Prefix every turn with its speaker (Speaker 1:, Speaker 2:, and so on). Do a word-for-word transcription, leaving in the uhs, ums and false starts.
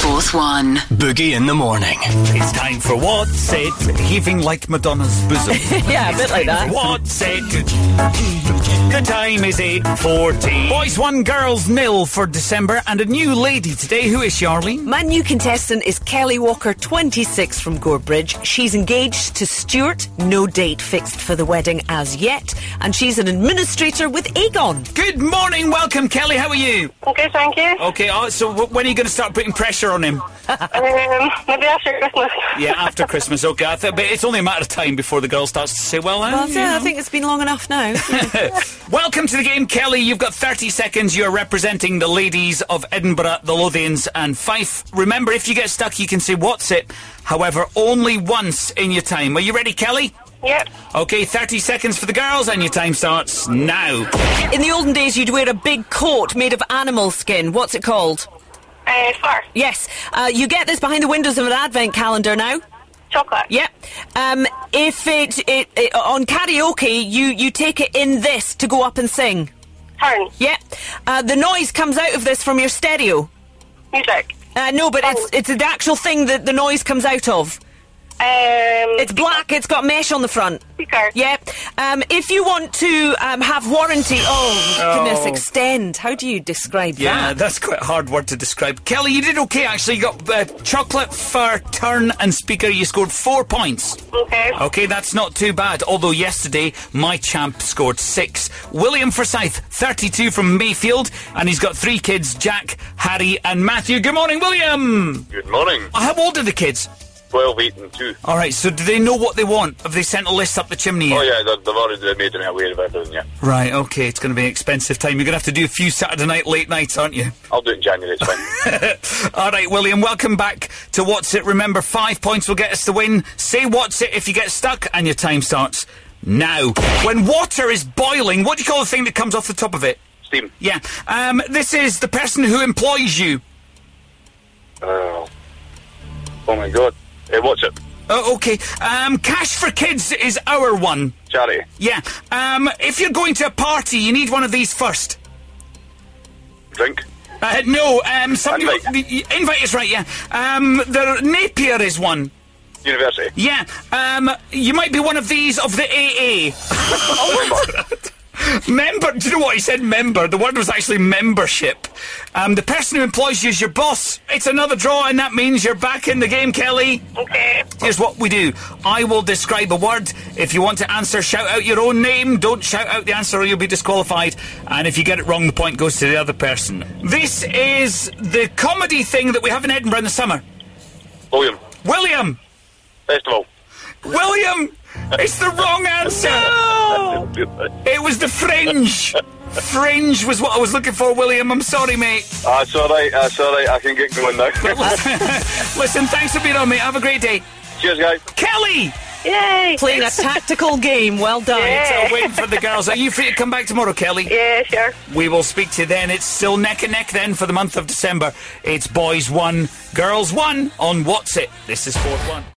Speaker 1: Fourth One.
Speaker 2: Boogie in the morning.
Speaker 3: It's time for What's It? Heaving like Madonna's bosom.
Speaker 4: Yeah, a bit like that.
Speaker 3: What's It? The time is eight forty. Boys one, girls nil for December, and a new lady today. Who is she, Arlene?
Speaker 4: My new contestant is Kelly Walker, twenty-six, from Gorebridge. She's engaged to Stuart. No date fixed for the wedding as yet. And she's an administrator with Aegon.
Speaker 3: Good morning. Welcome, Kelly. How are you?
Speaker 5: Okay, thank you.
Speaker 3: Okay, uh, so w- when are you going to start putting pressure on him?
Speaker 5: Um, maybe after Christmas.
Speaker 3: Yeah, after Christmas. Okay, I th- but it's only a matter of time before the girl starts to say, well, uh,
Speaker 4: Well,
Speaker 3: you
Speaker 4: yeah, I
Speaker 3: know.
Speaker 4: think it's been long enough now.
Speaker 3: Welcome to the game, Kelly. You've got thirty seconds. You're representing the ladies of Edinburgh, the Lothians and Fife. Remember, if you get stuck, you can say, what's it? However, only once in your time. Are you ready, Kelly?
Speaker 5: Yep.
Speaker 3: Okay, thirty seconds for the girls, and your time starts now.
Speaker 4: In the olden days, you'd wear a big coat made of animal skin. What's it called?
Speaker 5: Uh, far.
Speaker 4: Yes. Uh, you get this behind the windows of an advent calendar now.
Speaker 5: Chocolate.
Speaker 4: Yep. Um, if it, it, it on karaoke, you, you take it in this to go up and sing.
Speaker 5: Turn.
Speaker 4: Yep. Uh, the noise comes out of this from your stereo.
Speaker 5: Music.
Speaker 4: Uh, no, but it's it's the actual thing that the noise comes out of.
Speaker 5: Um,
Speaker 4: It's black. It's got mesh on the front.
Speaker 5: speaker.
Speaker 4: Yep. Um, if you want to um, have warranty, oh, goodness,
Speaker 3: Oh.
Speaker 4: extend. How do you describe
Speaker 3: Yeah,
Speaker 4: that?
Speaker 3: that's quite a hard word to describe. Kelly, you did okay, actually. You got uh, chocolate, fur, turn and speaker. You scored four points.
Speaker 5: Okay.
Speaker 3: Okay, that's not too bad. Although yesterday, my champ scored six. William Forsyth, thirty-two, from Mayfield. And he's got three kids, Jack, Harry and Matthew. Good morning, William.
Speaker 6: Good morning.
Speaker 3: How old are the kids?
Speaker 6: twelve, eight and two.
Speaker 3: All right, so do they know what they want? Have they sent a list up the chimney yet?
Speaker 6: Oh yeah, they've, they've already made me aware of everything, yeah.
Speaker 3: Right, okay, it's going to be an expensive time. You're going to have to do a few Saturday night late nights, aren't you?
Speaker 6: I'll do it in January, it's fine.
Speaker 3: All right, William, welcome back to What's It. Remember, five points will get us the win. Say What's It if you get stuck, and your time starts now. When water is boiling, what do you call the thing that comes off the top of it?
Speaker 6: Steam.
Speaker 3: Yeah. Um, this is the person who employs you.
Speaker 6: Oh. Oh my god. Hey, what's it?
Speaker 3: Oh, okay. Um, Cash for Kids is our one.
Speaker 6: Charity.
Speaker 3: Yeah. Um, if you're going to a party, you need one of these first.
Speaker 6: Drink.
Speaker 3: Uh, no, um, somebody...
Speaker 6: Invite.
Speaker 3: Invite is right, yeah. Um, the Napier is one.
Speaker 6: University.
Speaker 3: Yeah. Um, you might be one of these of the A A. Member, do you know what he said? Member. The word was actually membership. Um, the person who employs you is your boss. It's another draw, and that means you're back in the game, Kelly.
Speaker 5: Okay.
Speaker 3: Here's what we do. I will describe a word. If you want to answer, shout out your own name. Don't shout out the answer or you'll be disqualified. And if you get it wrong, the point goes to the other person. This is the comedy thing that we have in Edinburgh in the summer.
Speaker 6: William.
Speaker 3: William!
Speaker 6: Festival.
Speaker 3: William! It's the wrong answer! It was the Fringe. Fringe was what I was looking for, William. I'm sorry, mate.
Speaker 6: That's alright, that's alright. I can get going now.
Speaker 3: Listen, thanks for being on, mate. Have a great day.
Speaker 6: Cheers, guys.
Speaker 3: Kelly!
Speaker 5: Yay.
Speaker 4: Playing a tactical game. Well done.
Speaker 5: Yeah.
Speaker 3: So waiting for the girls. Are you free to come back tomorrow, Kelly?
Speaker 5: Yeah, sure.
Speaker 3: We will speak to you then. It's still neck and neck then for the month of December. It's boys one, girls one on What's It. This is Fourth One.